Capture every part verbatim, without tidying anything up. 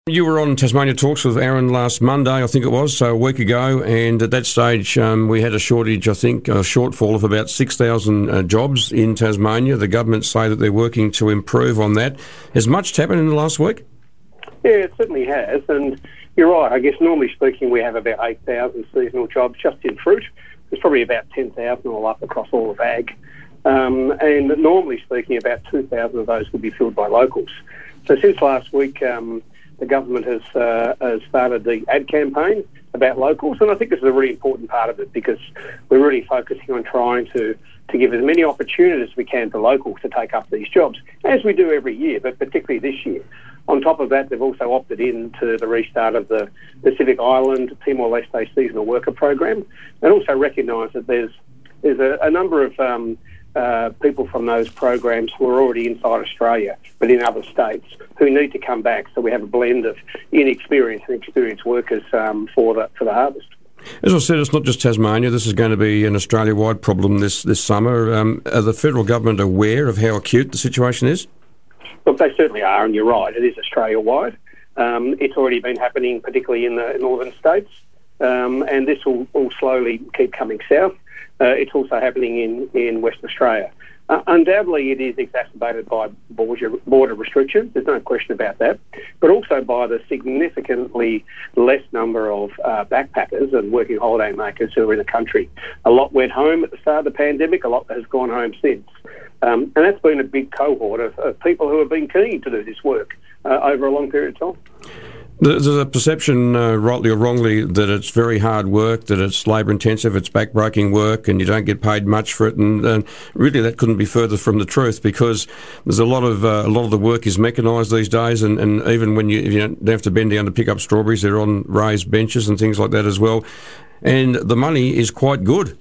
You were on Tasmania Talks with Aaron last Monday, I think it was, so a week ago, and at that stage um, we had a shortage, I think, a shortfall of about six thousand uh, jobs in Tasmania. The government say that they're working to improve on that. Has much happened in the last week? Yeah, it certainly has, and you're right. I guess normally speaking we have about eight thousand seasonal jobs just in fruit. There's probably about ten thousand all up across all of ag. Um, and normally speaking about two thousand of those would be filled by locals. So since last week, um, the government has, uh, has started the ad campaign about locals, and I think this is a really important part of it because we're really focusing on trying to, to give as many opportunities as we can for locals to take up these jobs, as we do every year, but particularly this year. On top of that, they've also opted in to the restart of the Pacific Island Timor-Leste seasonal worker program, and also recognise that there's there's a, a number of um, uh, people from those programs who are already inside Australia, but in other states, who need to come back. So we have a blend of inexperienced and experienced workers um, for the for the harvest. As I said, it's not just Tasmania. This is going to be an Australia-wide problem this, this summer. Um, are the federal government aware of how acute the situation is? Look, they certainly are, and you're right. It is Australia-wide. Um, it's already been happening, particularly in the northern states, um, and this will, will slowly keep coming south. Uh, it's also happening in, in Western Australia. Uh, undoubtedly, it is exacerbated by border, border restrictions. There's no question about that, but also by the significantly less number of uh, backpackers and working holiday makers who are in the country. A lot went home at the start of the pandemic. A lot has gone home since. Um, and that's been a big cohort of, of people who have been keen to do this work uh, over a long period of time. There's a perception, uh, rightly or wrongly, that it's very hard work, that it's labour-intensive, it's back-breaking work, and you don't get paid much for it. And uh, really, that couldn't be further from the truth, because there's a lot of uh, a lot of the work is mechanised these days, and, and even when you, you don't have to bend down to pick up strawberries, they're on raised benches and things like that as well. And the money is quite good.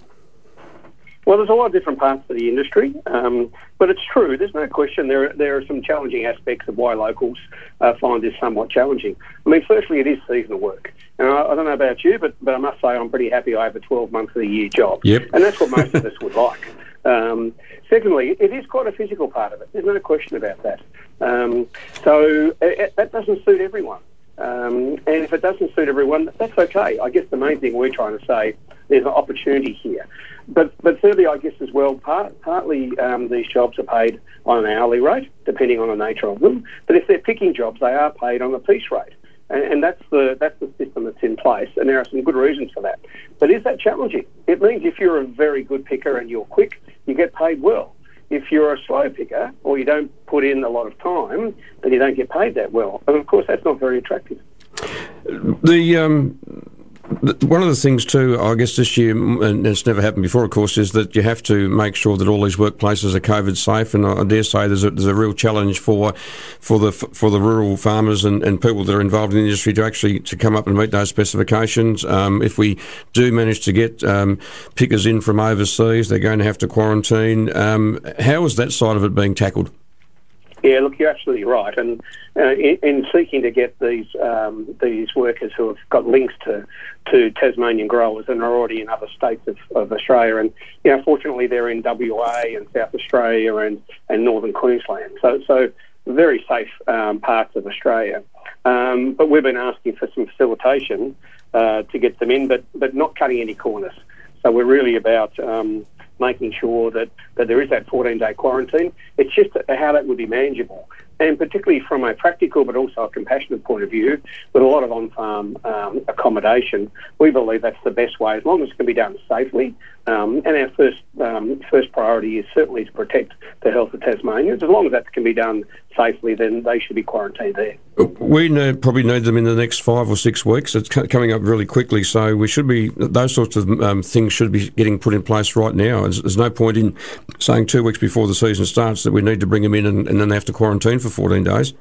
Well, there's a lot of different parts of the industry, um, but it's true. There's no question there, there are some challenging aspects of why locals uh, find this somewhat challenging. I mean, firstly, it is seasonal work. And I, I don't know about you, but, but I must say I'm pretty happy I have a twelve month of the year job. Yep. And that's what most of us would like. Um, secondly, it is quite a physical part of it. There's no question about that. Um, so it, that doesn't suit everyone. Um, and if it doesn't suit everyone, that's okay. I guess the main thing we're trying to say, there's an opportunity here. But but thirdly, I guess as well, part, partly um, these jobs are paid on an hourly rate, depending on the nature of them. But if they're picking jobs, they are paid on a piece rate. And, and that's the that's the system that's in place, and there are some good reasons for that. But is that challenging? It means if you're a very good picker and you're quick, you get paid well. If you're a slow picker or you don't put in a lot of time, then you don't get paid that well. And of course, that's not very attractive. The um, one of the things too, I guess this year, and it's never happened before, of course, is that you have to make sure that all these workplaces are COVID safe. And I dare say there's a, there's a real challenge for for the for the rural farmers and, and people that are involved in the industry to actually to come up and meet those specifications. Um, if we do manage to get um, pickers in from overseas, they're going to have to quarantine. Um, how is that side of it being tackled? Yeah, look, you're absolutely right. And uh, in, in seeking to get these um, these workers who have got links to, to Tasmanian growers and are already in other states of, of Australia, and you know, fortunately they're in W A and South Australia and, and northern Queensland, so so very safe um, parts of Australia. Um, but we've been asking for some facilitation uh, to get them in, but but not cutting any corners. So we're really about Um, making sure that, that there is that fourteen day quarantine. It's just how that would be manageable. And particularly from a practical but also a compassionate point of view, with a lot of on-farm um, accommodation, we believe that's the best way, as long as it can be done safely. Um, and our first um, first priority is certainly to protect the health of Tasmanians. As long as that can be done safely, then they should be quarantined there. We need, probably need them in the next five or six weeks. It's coming up really quickly, so we should be, those sorts of um, things should be getting put in place right now. There's, there's no point in saying two weeks before the season starts that we need to bring them in and, and then they have to quarantine for fourteen days.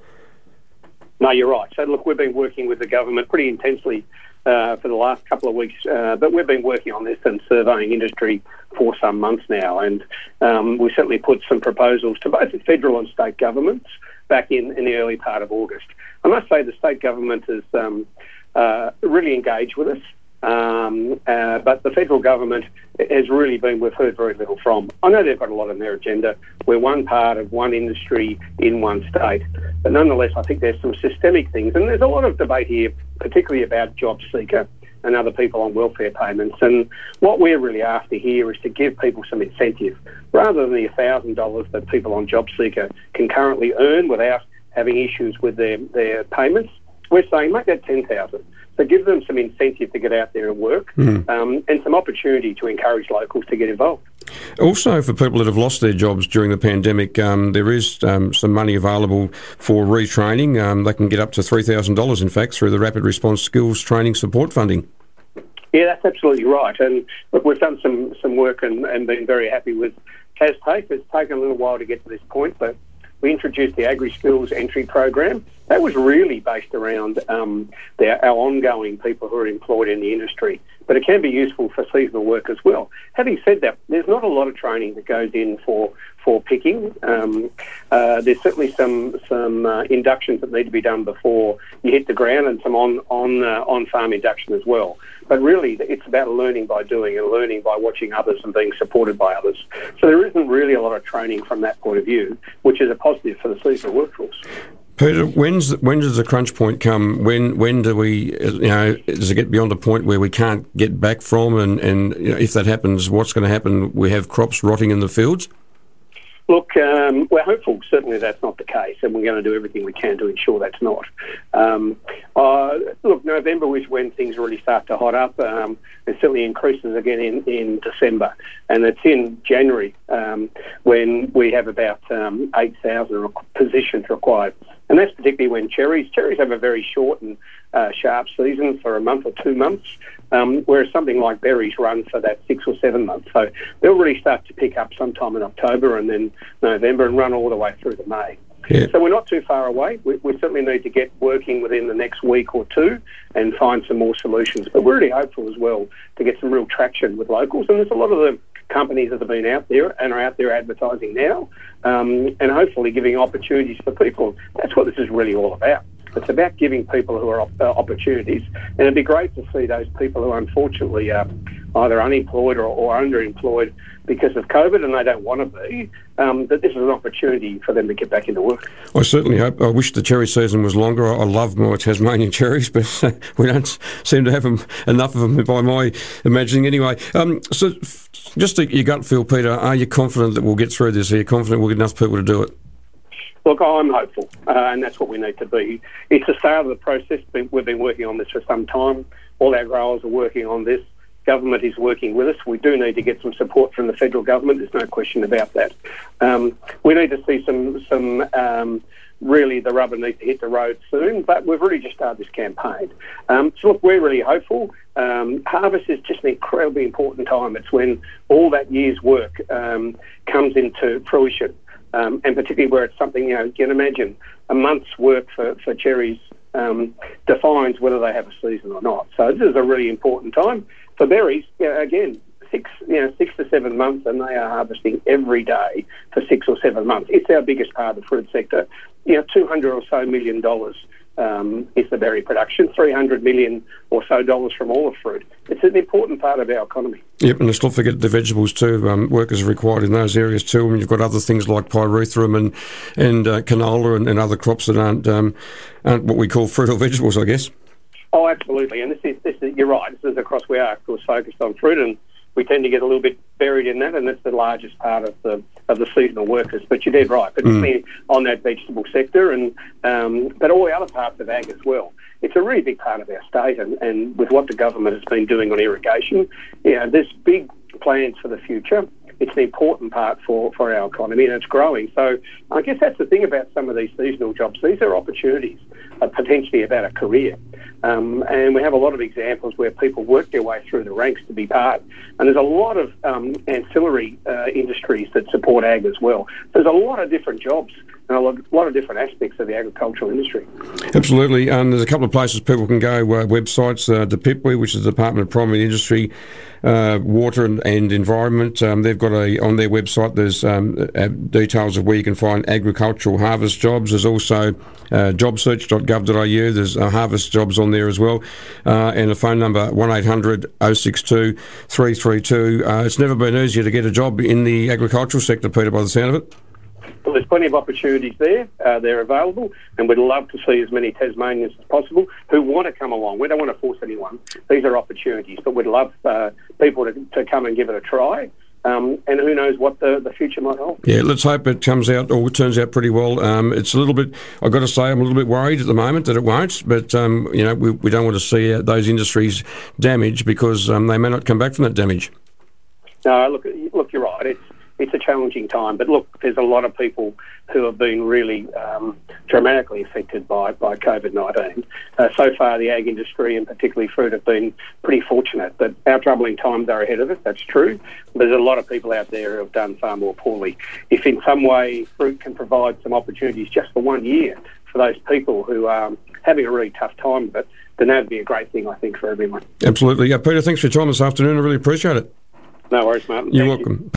No, you're right. So look, we've been working with the government pretty intensely uh, for the last couple of weeks, uh, but we've been working on this and surveying industry for some months now, and um, we certainly put some proposals to both the federal and state governments back in, in the early part of August. I must say the state government has um, uh, really engaged with us. Um, uh, but the federal government has really been, we've heard very little from. I know they've got a lot on their agenda. We're one part of one industry in one state. But nonetheless, I think there's some systemic things. And there's a lot of debate here, particularly about job seeker and other people on welfare payments. And what we're really after here is to give people some incentive, rather than the one thousand dollars that people on job seeker can currently earn without having issues with their, their payments. We're saying make that ten thousand dollars. So give them some incentive to get out there and work, mm. um, and some opportunity to encourage locals to get involved. Also, for people that have lost their jobs during the pandemic, um, there is um, some money available for retraining. Um, they can get up to three thousand dollars, in fact, through the Rapid Response Skills Training Support Funding. Yeah, that's absolutely right. And look, we've done some, some work and, and been very happy with CasTAFE. It's taken a little while to get to this point, but we introduced the Agri-Skills Entry Program. That was really based around um, the, our ongoing people who are employed in the industry, but it can be useful for seasonal work as well. Having said that, there's not a lot of training that goes in for for picking. Um, uh, there's certainly some some uh, inductions that need to be done before you hit the ground, and some on on uh, on farm induction as well. But really, it's about learning by doing and learning by watching others and being supported by others. So there isn't really a lot of training from that point of view, which is a positive for the seasonal workforce. Peter, when's when does the crunch point come? When when do we, you know, does it get beyond a point where we can't get back from? And, and you know, if that happens, what's going to happen? We have crops rotting in the fields? Look, um, we're hopeful certainly that's not the case, and we're going to do everything we can to ensure that's not. Um, uh, look, November is when things really start to hot up. Um, it certainly increases again in, in December, and it's in January um, when we have about um, eight thousand positions required. And that's particularly when cherries, cherries have a very short and uh, sharp season for a month or two months, um, whereas something like berries run for that six or seven months. So they'll really start to pick up sometime in October and then November and run all the way through to May. Yeah. So we're not too far away. We, we certainly need to get working within the next week or two and find some more solutions. But we're really hopeful as well to get some real traction with locals. And there's a lot of the companies that have been out there and are out there advertising now, um, and hopefully giving opportunities for people. That's what this is really all about. It's about giving people who are op- uh, opportunities, and it'd be great to see those people who unfortunately are either unemployed or, or underemployed because of COVID, and they don't want to be, um, that this is an opportunity for them to get back into work. I certainly hope. I wish the cherry season was longer. I love my Tasmanian cherries, but uh, we don't seem to have them, enough of them by my imagining anyway. Um, so just a, your gut feel, Peter, are you confident that we'll get through this? Are you confident we'll get enough people to do it? Look, I'm hopeful, uh, and that's what we need to be. It's the start of the process. We've been working on this for some time. All our growers are working on this. Government is working with us. We do need to get some support from the federal government. There's no question about that. Um, we need to see some, some um, really the rubber needs to hit the road soon, but we've really just started this campaign. Um, so look, we're really hopeful. Um, harvest is just an incredibly important time. It's when all that year's work um, comes into fruition. Um, and particularly where it's something, you know, you can imagine a month's work for, for cherries um, defines whether they have a season or not. So this is a really important time. For berries, you know, again, six, you know, six to seven months, and they are harvesting every day for six or seven months. It's our biggest part of the fruit sector. You know, two hundred or so million dollars um, is the berry production, three hundred million or so dollars from all the fruit. It's an important part of our economy. Yep, and let's not forget the vegetables too. Um, workers are required in those areas too. I mean, you've got other things like pyrethrum and and uh, canola and, and other crops that aren't um, aren't what we call fruit or vegetables, I guess. Oh, absolutely. And this is this is you're right. This is across we are, of course, focused on fruit, and we tend to get a little bit buried in that, and that's the largest part of the of the seasonal workers. But you're dead right, particularly mm. on that vegetable sector, and um, but all the other parts of ag as well. It's a really big part of our state, and, and with what the government has been doing on irrigation, you know, there's big plans for the future. It's an important part for, for our economy, and it's growing. So I guess that's the thing about some of these seasonal jobs. These are opportunities, uh, potentially about a career. Um, and we have a lot of examples where people work their way through the ranks to be part. And there's a lot of um, ancillary uh, industries that support ag as well. There's a lot of different jobs and a lot, a lot of different aspects of the agricultural industry. Absolutely, and there's a couple of places people can go, uh, websites, uh, D P I P W I, which is the Department of Primary Industry, uh, Water and, and Environment. Um, they've got a, on their website, there's um, uh, details of where you can find agricultural harvest jobs. There's also uh, job search dot gov dot a u, there's uh, harvest jobs on there as well, uh, and a phone number one eight hundred oh six two three three two. Uh, it's never been easier to get a job in the agricultural sector, Peter, by the sound of it. Well, there's plenty of opportunities there. Uh, they're available, and we'd love to see as many Tasmanians as possible who want to come along. We don't want to force anyone. These are opportunities, but we'd love uh, people to, to come and give it a try. Um, and who knows what the, the future might hold. Yeah, let's hope it comes out or turns out pretty well. Um, it's a little bit, I've got to say, I'm a little bit worried at the moment that it won't, but, um, you know, we, we don't want to see uh, those industries damaged because um, they may not come back from that damage. No, look, look, you're right. It's it's a challenging time, but look, there's a lot of people who have been really um, dramatically affected by, by COVID nineteen. Uh, so far, the ag industry and particularly fruit have been pretty fortunate, but our troubling times are ahead of us, that's true. There's a lot of people out there who have done far more poorly. If in some way fruit can provide some opportunities just for one year for those people who are having a really tough time of it, then that would be a great thing, I think, for everyone. Absolutely. Yeah, Peter, thanks for your time this afternoon. I really appreciate it. No worries, Martin. You're Thank welcome. You.